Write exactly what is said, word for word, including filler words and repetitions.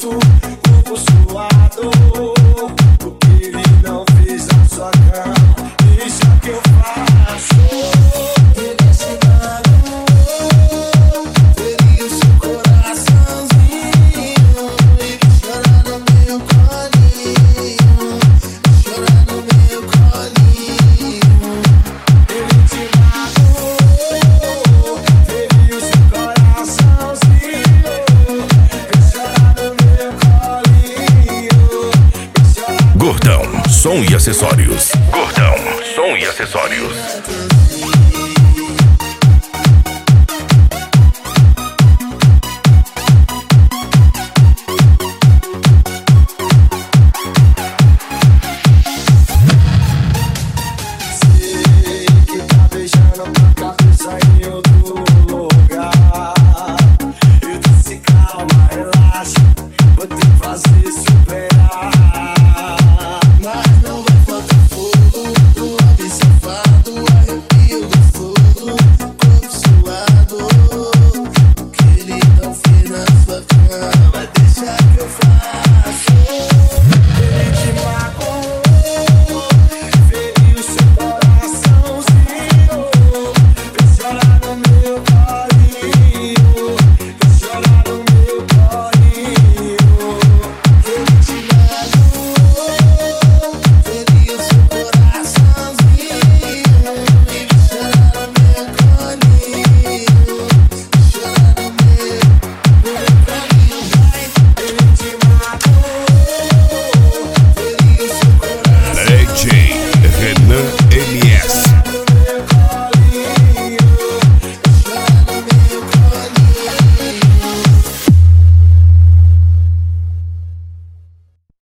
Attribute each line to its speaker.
Speaker 1: sinto corpo suado. O que ele não fez na sua cama, deixa que eu faço. Ele é chegado, feriu seu coraçãozinho. Ele chora no meu colinho, chora no meu colinho. Ele te matou, feriu seu coraçãozinho. Ele chora no meu colinho.
Speaker 2: Gordão, som e acessórios. Gordão, som e acessórios.